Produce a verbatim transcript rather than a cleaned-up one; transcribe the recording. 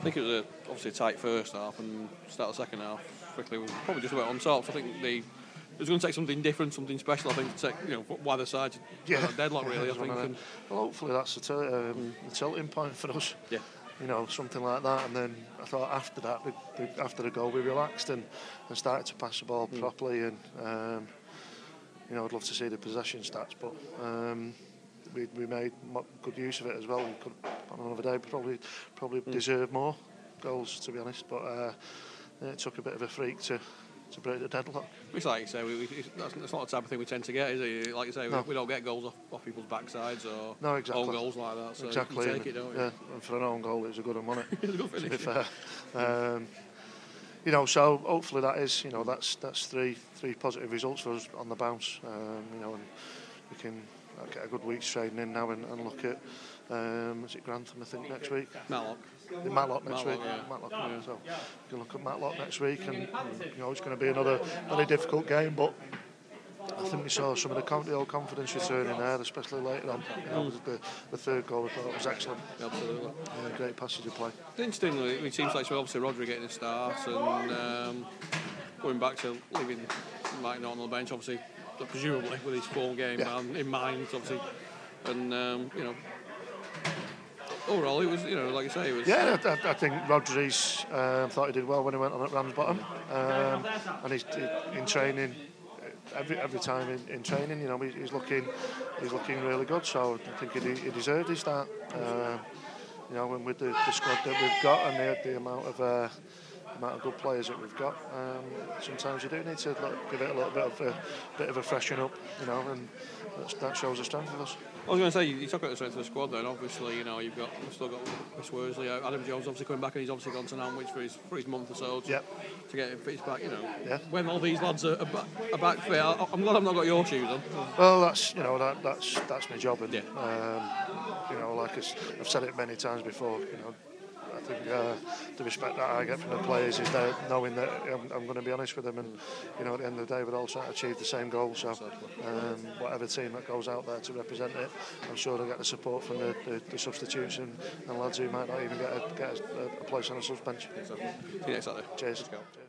think it was a, obviously a tight first half, and start the second half quickly was probably just about on top. So I think they it was going to take something different, something special. I think to take you know why the side yeah. deadlock really. Yeah, I think. And well, hopefully that's the, t- um, the tilting point for us. Yeah. You know, something like that, and then I thought after that, we, we, after the goal, we relaxed and, and started to pass the ball mm. properly. And um, you know, I'd love to see the possession stats, but um, we we made good use of it as well. We could on another day probably probably mm. deserve more goals, to be honest. But uh, it took a bit of a freak to. to break the deadlock. It's like you say, we, we, it's, that's not the type of thing we tend to get, is it? Like you say, no. we, we don't get goals off, off people's backsides or no, exactly. own goals like that. So exactly. you take it, don't you? Yeah, and for an own goal, it was a good one, wasn't it? It was a good finish. To be fair. Um, you know, so hopefully that is, you know, that's that's three three positive results for us on the bounce. Um, you know, and we can get a good week's training in now and, and look at. Um, is it Grantham, I think, next week? Matlock. Matlock next Matlock, week. Yeah. Matlock, yeah. So you can look at Matlock next week, and you know it's going to be another really difficult game. But I think we saw some of the, con- the old confidence returning there, especially later on. You know, mm. the, the third goal I thought was excellent. Absolutely. Yeah, great passage of play. Interestingly, it seems like so obviously Rodri getting a start and um, going back to leaving Mike Norton on the bench, obviously, presumably with his form game yeah. in mind, obviously, and um, you know. Overall, it was, you know, like you say, it was... Yeah, I, I think Rodri's uh, thought he did well when he went on at Ramsbottom. Um, and he's he, in training, every every time in, in training, you know, he's, he's looking he's looking really good. So I think he, de- he deserved his start. Uh, you know, and with the, the squad that we've got and the, the amount of uh, amount of good players that we've got, um, sometimes you do need to look, give it a little bit of a bit of a freshen up, you know, and that's, that shows the strength of us. I was going to say, you talk about the strength of the squad then, obviously, you know, you've got, you've still got Chris Worsley out, Adam Jones obviously coming back and he's obviously gone to Norwich for his, for his month or so to, yep. to get his back, you know. Yeah. When all these lads are, are, back, are back fit, I, I'm glad I've not got your shoes on. Well, that's, you know, that, that's that's my job, and, yeah. um, you know, like I've said it many times before, you know, I think uh, the respect that I get from the players is that knowing that I'm, I'm going to be honest with them, and you know at the end of the day we're all trying to achieve the same goal. So um, whatever team that goes out there to represent it, I'm sure they'll get the support from the, the, the substitutes and, and lads who might not even get a, get a, a place on a subs bench. Exactly. See you next Saturday. Cheers. Cheers.